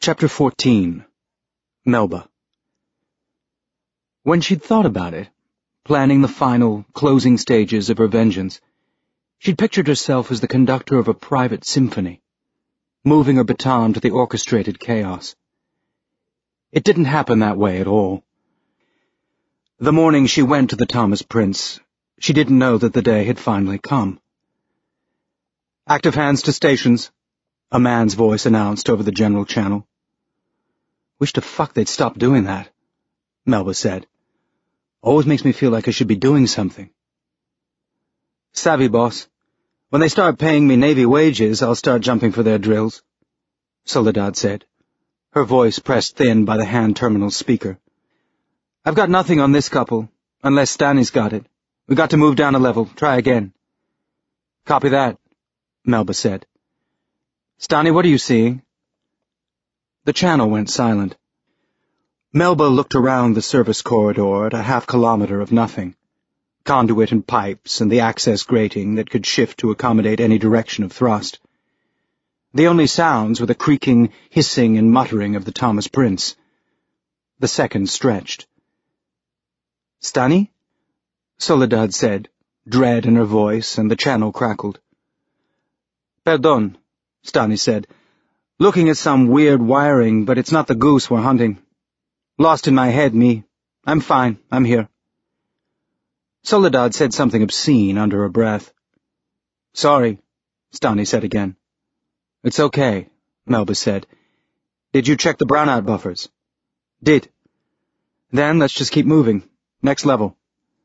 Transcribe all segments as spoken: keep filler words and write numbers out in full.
Chapter fourteen. Melba. When she'd thought about it, planning the final, closing stages of her vengeance, she'd pictured herself as the conductor of a private symphony, moving her baton to the orchestrated chaos. It didn't happen that way at all. The morning she went to the Thomas Prince, she didn't know that the day had finally come. "Active hands to stations," a man's voice announced over the general channel. "Wish to fuck they'd stop doing that," Melba said. "Always makes me feel like I should be doing something." "Savvy, boss. When they start paying me Navy wages, I'll start jumping for their drills," Soledad said, her voice pressed thin by the hand terminal speaker. "I've got nothing on this couple, unless Stanny's got it. We got to move down a level. Try again." "Copy that," Melba said. "Stanny, what are you seeing?" The channel went silent. Melba looked around the service corridor at a half kilometer of nothing. Conduit and pipes and the access grating that could shift to accommodate any direction of thrust. The only sounds were the creaking, hissing, and muttering of the Thomas Prince. The seconds stretched. "Stanny?" Soledad said, dread in her voice, and the channel crackled. "Perdon," Stanny said. "Looking at some weird wiring, but it's not the goose we're hunting. Lost in my head, me. I'm fine, I'm here." Soledad said something obscene under her breath. "Sorry," Stanny said again. "It's okay," Melba said. "Did you check the brownout buffers?" "Did." "Then let's just keep moving. Next level."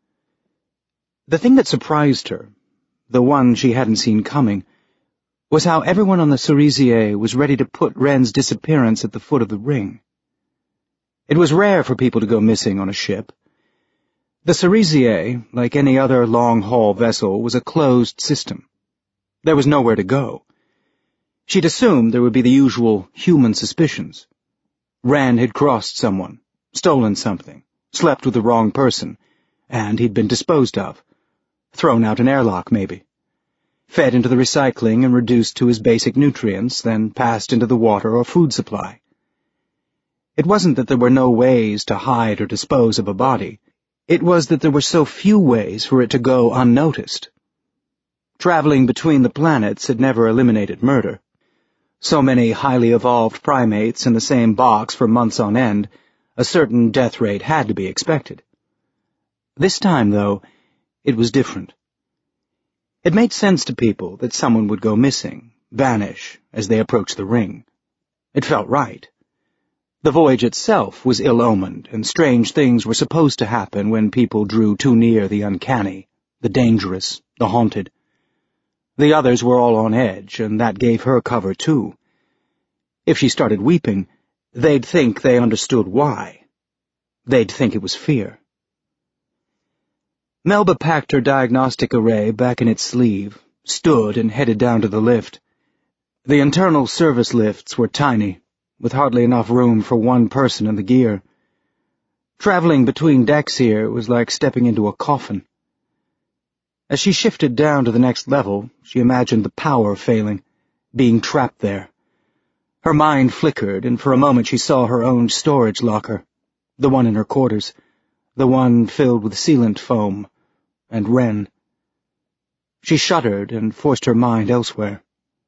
The thing that surprised her, the one she hadn't seen coming, was how everyone on the Cerisier was ready to put Wren's disappearance at the foot of the ring. It was rare for people to go missing on a ship. The Cerisier, like any other long-haul vessel, was a closed system. There was nowhere to go. She'd assumed there would be the usual human suspicions. Wren had crossed someone, stolen something, slept with the wrong person, and he'd been disposed of. Thrown out an airlock, maybe. Fed into the recycling and reduced to his basic nutrients, then passed into the water or food supply. It wasn't that there were no ways to hide or dispose of a body. It was that there were so few ways for it to go unnoticed. Traveling between the planets had never eliminated murder. So many highly evolved primates in the same box for months on end, a certain death rate had to be expected. This time, though, it was different. It made sense to people that someone would go missing, vanish, as they approached the ring. It felt right. The voyage itself was ill-omened, and strange things were supposed to happen when people drew too near the uncanny, the dangerous, the haunted. The others were all on edge, and that gave her cover, too. If she started weeping, they'd think they understood why. They'd think it was fear. Melba packed her diagnostic array back in its sleeve, stood and headed down to the lift. The internal service lifts were tiny, with hardly enough room for one person in the gear. Traveling between decks here was like stepping into a coffin. As she shifted down to the next level, she imagined the power failing, being trapped there. Her mind flickered, and for a moment she saw her own storage locker, the one in her quarters, the one filled with sealant foam, and Wren. She shuddered and forced her mind elsewhere.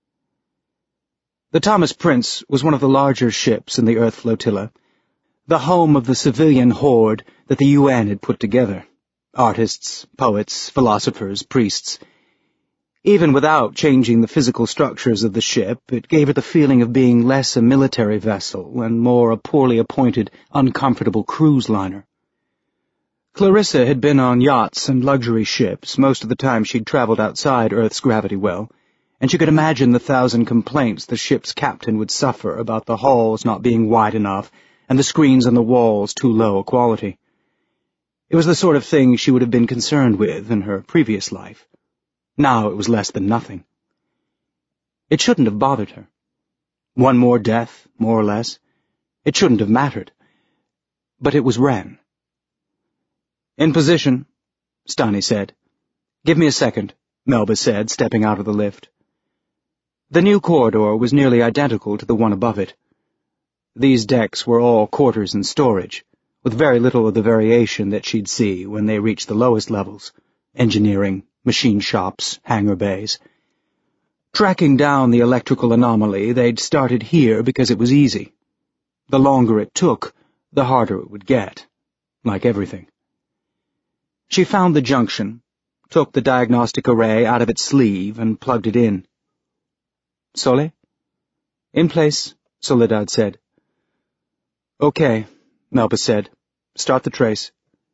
The Thomas Prince was one of the larger ships in the Earth flotilla, the home of the civilian horde that the U N had put together. Artists, poets, philosophers, priests. Even without changing the physical structures of the ship, it gave her the feeling of being less a military vessel and more a poorly appointed, uncomfortable cruise liner. Clarissa had been on yachts and luxury ships most of the time she'd traveled outside Earth's gravity well, and she could imagine the thousand complaints the ship's captain would suffer about the halls not being wide enough and the screens on the walls too low a quality. It was the sort of thing she would have been concerned with in her previous life. Now it was less than nothing. It shouldn't have bothered her. One more death, more or less. It shouldn't have mattered. But it was Wren. "In position," Stanny said. "Give me a second," Melba said, stepping out of the lift. The new corridor was nearly identical to the one above it. These decks were all quarters and storage, with very little of the variation that she'd see when they reached the lowest levels: engineering, machine shops, hangar bays. Tracking down the electrical anomaly, they'd started here because it was easy. The longer it took, the harder it would get, like everything. She found the junction, took the diagnostic array out of its sleeve and plugged it in. Sole? In place, Soledad said. Okay, Melba said. Start the trace.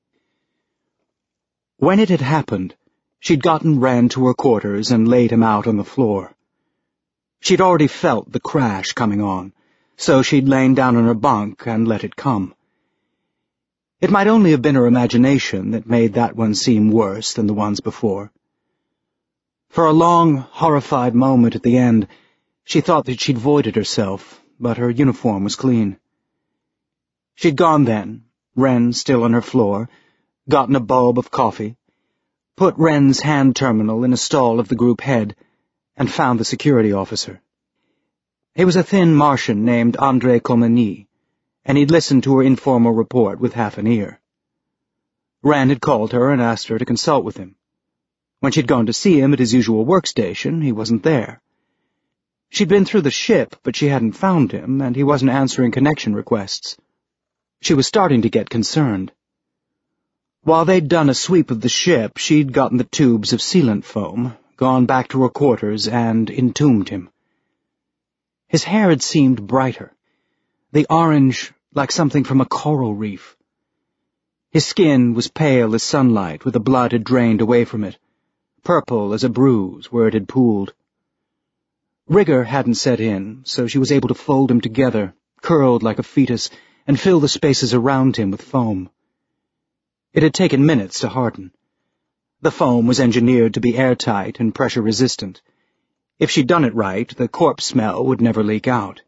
When it had happened, she'd gotten Wren to her quarters and laid him out on the floor. She'd already felt the crash coming on, so she'd lain down on her bunk and let it come. It might only have been her imagination that made that one seem worse than the ones before. For a long, horrified moment at the end, she thought that she'd voided herself, but her uniform was clean. She'd gone then, Wren still on her floor, gotten a bulb of coffee, put Wren's hand terminal in a stall of the group head, and found the security officer. He was a thin Martian named André Comagny, and he'd listened to her informal report with half an ear. Wren had called her and asked her to consult with him. When she'd gone to see him at his usual workstation, he wasn't there. She'd been through the ship, but she hadn't found him, and he wasn't answering connection requests. She was starting to get concerned. While they'd done a sweep of the ship, she'd gotten the tubes of sealant foam, gone back to her quarters, and entombed him. His hair had seemed brighter, the orange like something from a coral reef. His skin was pale as sunlight, where the blood had drained away from it, purple as a bruise where it had pooled. Rigor hadn't set in, so she was able to fold him together, curled like a fetus, and fill the spaces around him with foam. It had taken minutes to harden. The foam was engineered to be airtight and pressure-resistant. If she'd done it right, the corpse smell would never leak out.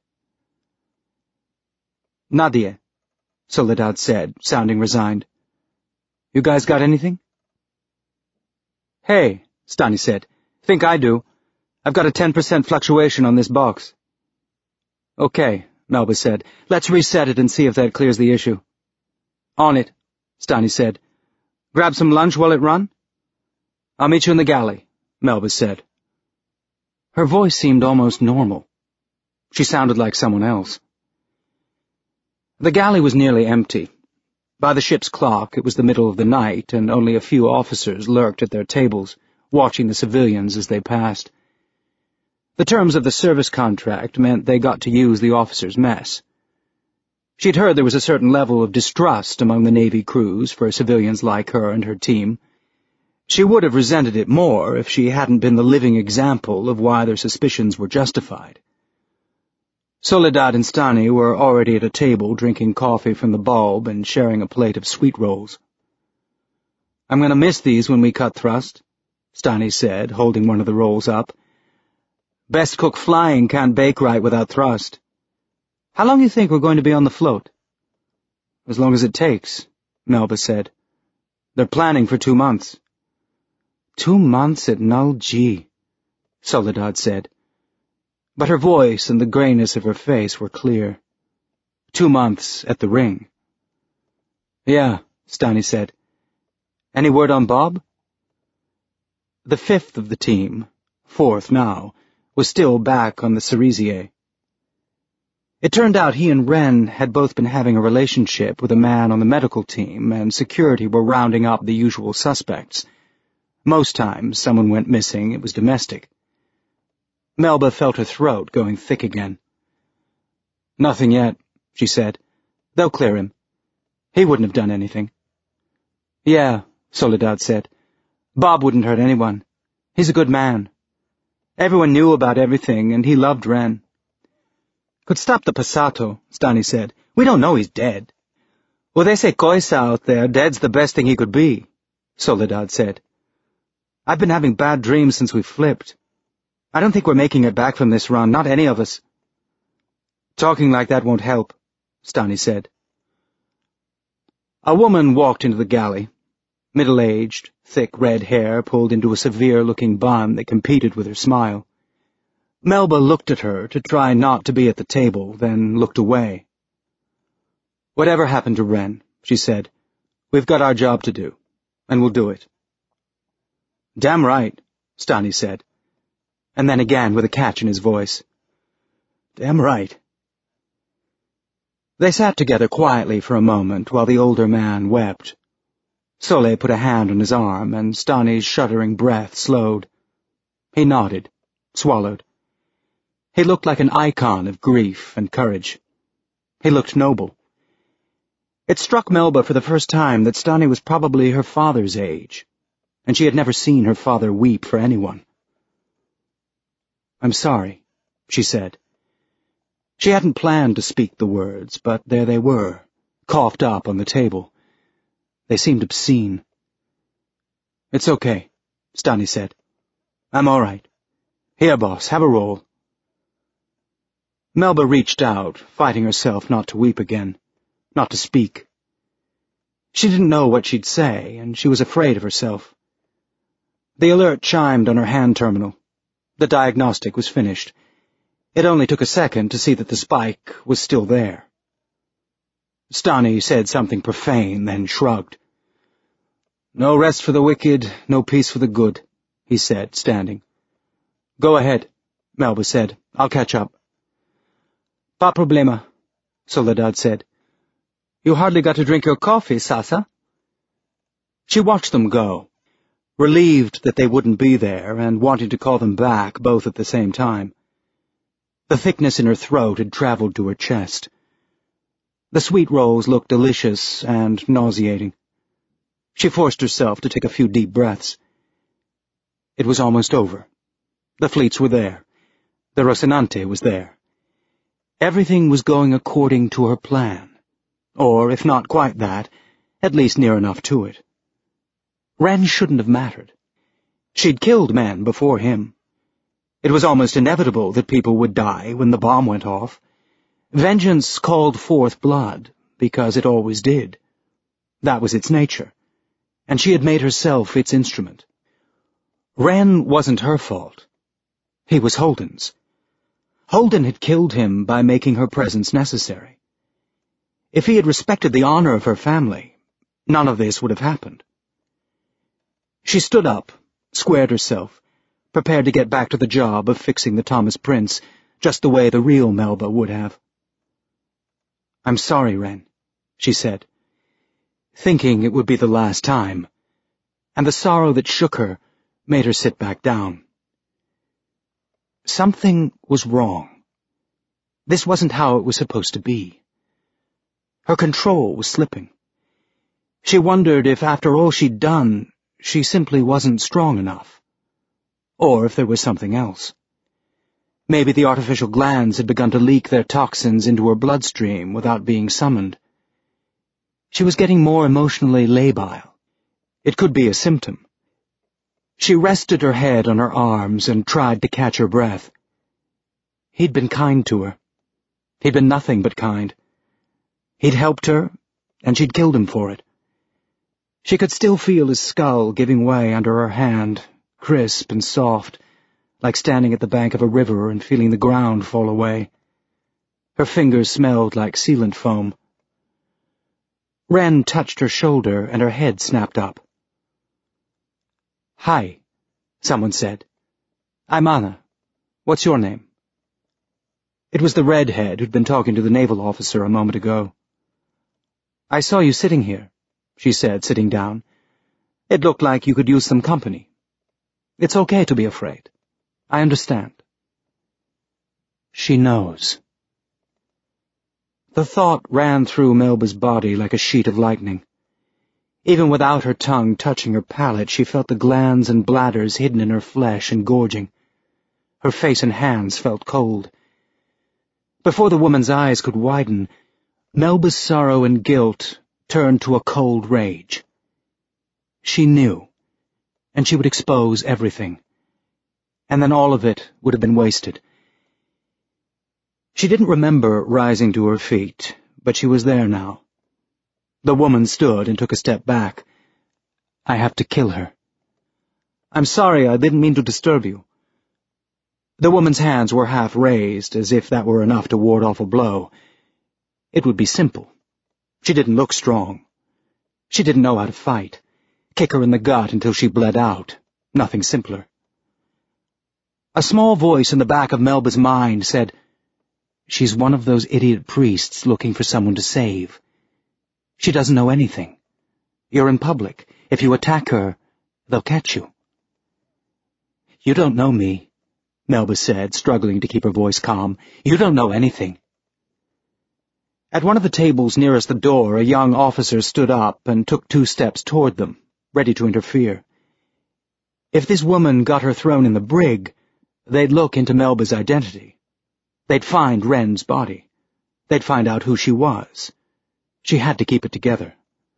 Nadia, Soledad said, sounding resigned. You guys got anything? Hey, Stani said. Think I do. I've got a ten percent fluctuation on this box. Okay, Melba said. Let's reset it and see if that clears the issue. On it, Stani said. Grab some lunch while it run? I'll meet you in the galley, Melba said. Her voice seemed almost normal. She sounded like someone else. The galley was nearly empty. By the ship's clock, it was the middle of the night, and only a few officers lurked at their tables, watching the civilians as they passed. The terms of the service contract meant they got to use the officers' mess. She'd heard there was a certain level of distrust among the Navy crews for civilians like her and her team. She would have resented it more if she hadn't been the living example of why their suspicions were justified. Soledad and Stani were already at a table drinking coffee from the bulb and sharing a plate of sweet rolls. I'm going to miss these when we cut thrust, Stani said, holding one of the rolls up. Best cook flying can't bake right without thrust. How long do you think we're going to be on the float? As long as it takes, Melba said. They're planning for two months. Two months at Null G, Soledad said. But her voice and the grayness of her face were clear. Two months at the ring. Yeah, Stani said. Any word on Bob? The fifth of the team, fourth now, was still back on the Cerisier. It turned out he and Wren had both been having a relationship with a man on the medical team, and security were rounding up the usual suspects. Most times someone went missing, it was domestic. Melba felt her throat going thick again. Nothing yet, she said. They'll clear him. He wouldn't have done anything. Yeah, Soledad said. Bob wouldn't hurt anyone. He's a good man. Everyone knew about everything, and he loved Wren. Could stop the Passato, Stani said. We don't know he's dead. Well, they say Coisa out there, dead's the best thing he could be, Soledad said. I've been having bad dreams since we flipped. I don't think we're making it back from this run, not any of us. Talking like that won't help, Stani said. A woman walked into the galley, middle-aged, thick red hair pulled into a severe-looking bun that competed with her smile. Melba looked at her to try not to be at the table, then looked away, "Whatever happened to Wren," she said, "we've got our job to do, and we'll do it." "Damn right," Stani said, and then again with a catch in his voice. "Damn right." They sat together quietly for a moment while the older man wept. Solé put a hand on his arm, and Stani's shuddering breath slowed. He nodded, swallowed. He looked like an icon of grief and courage. He looked noble. It struck Melba for the first time that Stani was probably her father's age, and she had never seen her father weep for anyone. "I'm sorry," she said. She hadn't planned to speak the words, but there they were, coughed up on the table. They seemed obscene. "It's okay," Stani said. "I'm all right. Here, boss, have a roll." Melba reached out, fighting herself not to weep again, not to speak. She didn't know what she'd say, and she was afraid of herself. The alert chimed on her hand terminal. The diagnostic was finished. It only took a second to see that the spike was still there. Stani said something profane, then shrugged. "No rest for the wicked, no peace for the good," he said, standing. "Go ahead," Melba said. "I'll catch up." "Pa problema," Soledad said. "You hardly got to drink your coffee, Sasa." She watched them go, relieved that they wouldn't be there and wanting to call them back both at the same time. The thickness in her throat had traveled to her chest. The sweet rolls looked delicious and nauseating. She forced herself to take a few deep breaths. It was almost over. The fleets were there. The Rocinante was there. Everything was going according to her plan, or, if not quite that, at least near enough to it. Wren shouldn't have mattered. She'd killed men before him. It was almost inevitable that people would die when the bomb went off. Vengeance called forth blood, because it always did. That was its nature, and she had made herself its instrument. Wren wasn't her fault. He was Holden's. Holden had killed him by making her presence necessary. If he had respected the honor of her family, none of this would have happened. She stood up, squared herself, prepared to get back to the job of fixing the Thomas Prince, just the way the real Melba would have. "I'm sorry, Wren," she said, thinking it would be the last time, and the sorrow that shook her made her sit back down. Something was wrong. This wasn't how it was supposed to be. Her control was slipping. She wondered if, after all she'd done, she simply wasn't strong enough. Or if there was something else. Maybe the artificial glands had begun to leak their toxins into her bloodstream without being summoned. She was getting more emotionally labile. It could be a symptom. She rested her head on her arms and tried to catch her breath. He'd been kind to her. He'd been nothing but kind. He'd helped her, and she'd killed him for it. She could still feel his skull giving way under her hand, crisp and soft, like standing at the bank of a river and feeling the ground fall away. Her fingers smelled like sealant foam. Wren touched her shoulder and her head snapped up. "Hi," someone said. "I'm Anna. What's your name?" It was the redhead who'd been talking to the naval officer a moment ago. "I saw you sitting here," she said, sitting down. "It looked like you could use some company. It's okay to be afraid. I understand." She knows. The thought ran through Melba's body like a sheet of lightning. Even without her tongue touching her palate, she felt the glands and bladders hidden in her flesh engorging. Her face and hands felt cold. Before the woman's eyes could widen, Melba's sorrow and guilt turned to a cold rage. She knew, and she would expose everything. And then all of it would have been wasted. She didn't remember rising to her feet, but she was there now. The woman stood and took a step back. "I have to kill her." "I'm sorry, I didn't mean to disturb you." The woman's hands were half raised, as if that were enough to ward off a blow. It would be simple. She didn't look strong. She didn't know how to fight. Kick her in the gut until she bled out. Nothing simpler. A small voice in the back of Melba's mind said, "She's one of those idiot priests looking for someone to save. She doesn't know anything. You're in public. If you attack her, they'll catch you." "You don't know me," Melba said, struggling to keep her voice calm. "You don't know anything." At one of the tables nearest the door, a young officer stood up and took two steps toward them, ready to interfere. If this woman got her thrown in the brig, they'd look into Melba's identity. They'd find Wren's body. They'd find out who she was. She had to keep it together.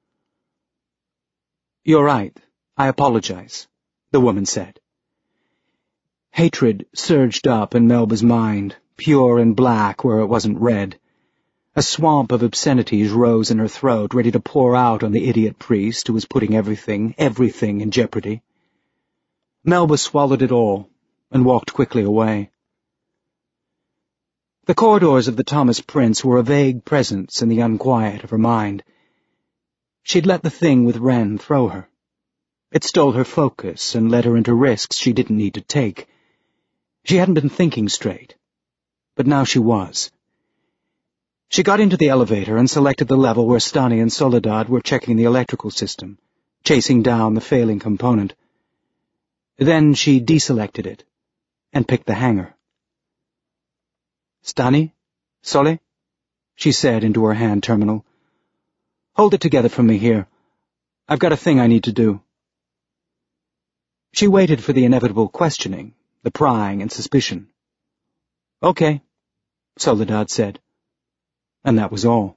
"You're right. I apologize," the woman said. Hatred surged up in Melba's mind, pure and black where it wasn't red. A swamp of obscenities rose in her throat, ready to pour out on the idiot priest who was putting everything, everything in jeopardy. Melba swallowed it all and walked quickly away. The corridors of the Thomas Prince were a vague presence in the unquiet of her mind. She'd let the thing with Wren throw her. It stole her focus and led her into risks she didn't need to take. She hadn't been thinking straight, but now she was. She got into the elevator and selected the level where Stani and Soledad were checking the electrical system, chasing down the failing component. Then she deselected it and picked the hangar. "Stani? Sole?" she said into her hand terminal. "Hold it together for me here. I've got a thing I need to do." She waited for the inevitable questioning, the prying and suspicion. "Okay," Soledad said. And that was all.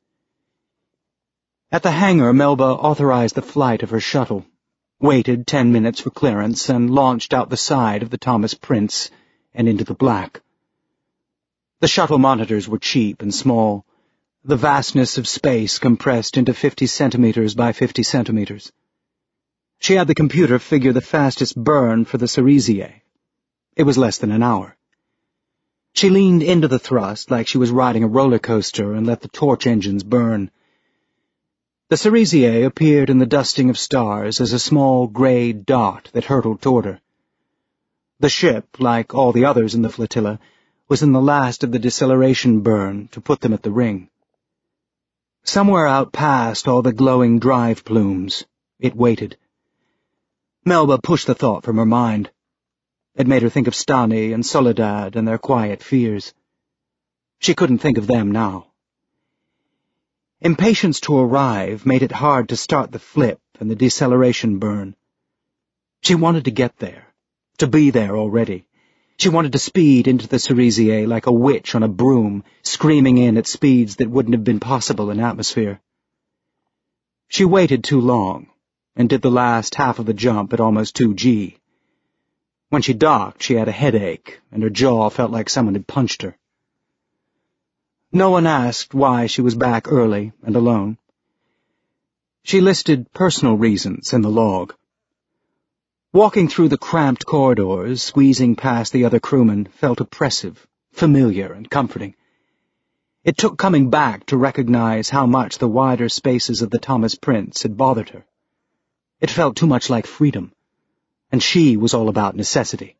At the hangar, Melba authorized the flight of her shuttle, waited ten minutes for clearance, and launched out the side of the Thomas Prince and into the black. The shuttle monitors were cheap and small, the vastness of space compressed into fifty centimeters by fifty centimeters. She had the computer figure the fastest burn for the Cerisier. It was less than an hour. She leaned into the thrust like she was riding a roller coaster and let the torch engines burn. The Cerisier appeared in the dusting of stars as a small grey dot that hurtled toward her. The ship, like all the others in the flotilla, was in the last of the deceleration burn to put them at the ring. Somewhere out past all the glowing drive plumes, it waited. Melba pushed the thought from her mind. It made her think of Stani and Soledad and their quiet fears. She couldn't think of them now. Impatience to arrive made it hard to start the flip and the deceleration burn. She wanted to get there, to be there already. She wanted to speed into the Cerisier like a witch on a broom, screaming in at speeds that wouldn't have been possible in atmosphere. She waited too long and did the last half of the jump at almost two G. When she docked, she had a headache, and her jaw felt like someone had punched her. No one asked why she was back early and alone. She listed personal reasons in the log. Walking through the cramped corridors, squeezing past the other crewmen, felt oppressive, familiar, and comforting. It took coming back to recognize how much the wider spaces of the Thomas Prince had bothered her. It felt too much like freedom. And she was all about necessity.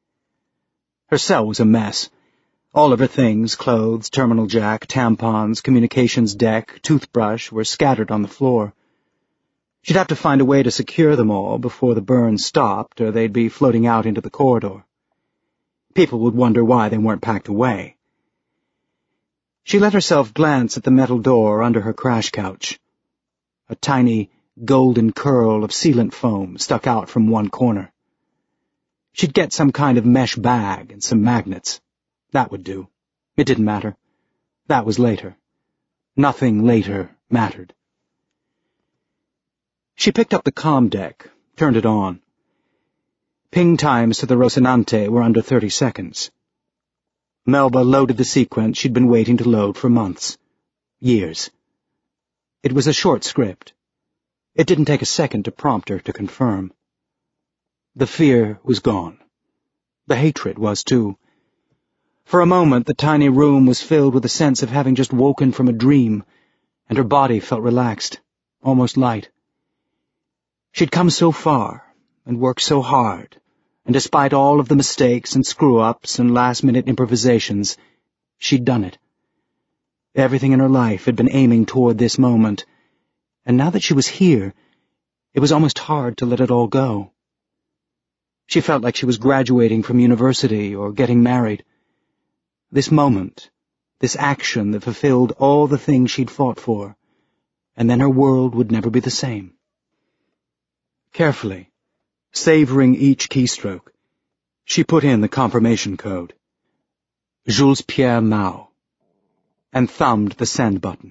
Her cell was a mess. All of her things, clothes, terminal jack, tampons, communications deck, toothbrush, were scattered on the floor. She'd have to find a way to secure them all before the burn stopped, or they'd be floating out into the corridor. People would wonder why they weren't packed away. She let herself glance at the metal door under her crash couch. A tiny golden curl of sealant foam stuck out from one corner. She'd get some kind of mesh bag and some magnets. That would do. It didn't matter. That was later. Nothing later mattered. She picked up the comm deck, turned it on. Ping times to the Rocinante were under thirty seconds. Melba loaded the sequence she'd been waiting to load for months. Years. It was a short script. It didn't take a second to prompt her to confirm. The fear was gone. The hatred was, too. For a moment, the tiny room was filled with a sense of having just woken from a dream, and her body felt relaxed, almost light. She'd come so far, and worked so hard, and despite all of the mistakes and screw-ups and last-minute improvisations, she'd done it. Everything in her life had been aiming toward this moment, and now that she was here, it was almost hard to let it all go. She felt like she was graduating from university or getting married. This moment, this action that fulfilled all the things she'd fought for, and then her world would never be the same. Carefully, savoring each keystroke, she put in the confirmation code, Jules Pierre Mao, and thumbed the send button.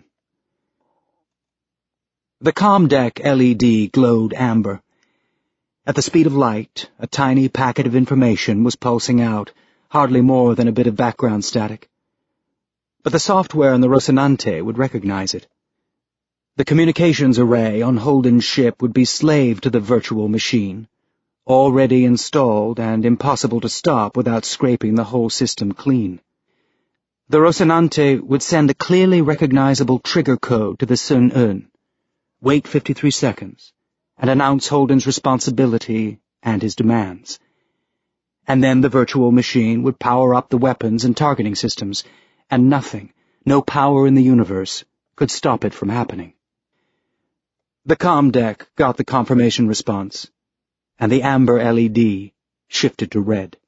The comm deck L E D glowed amber. At the speed of light, a tiny packet of information was pulsing out, hardly more than a bit of background static. But the software in the Rocinante would recognize it. The communications array on Holden's ship would be slave to the virtual machine, already installed and impossible to stop without scraping the whole system clean. The Rocinante would send a clearly recognizable trigger code to the Sun Un, wait fifty-three seconds, and announce Holden's responsibility and his demands. And then the virtual machine would power up the weapons and targeting systems, and nothing, no power in the universe, could stop it from happening. The comm deck got the confirmation response, and the amber L E D shifted to red.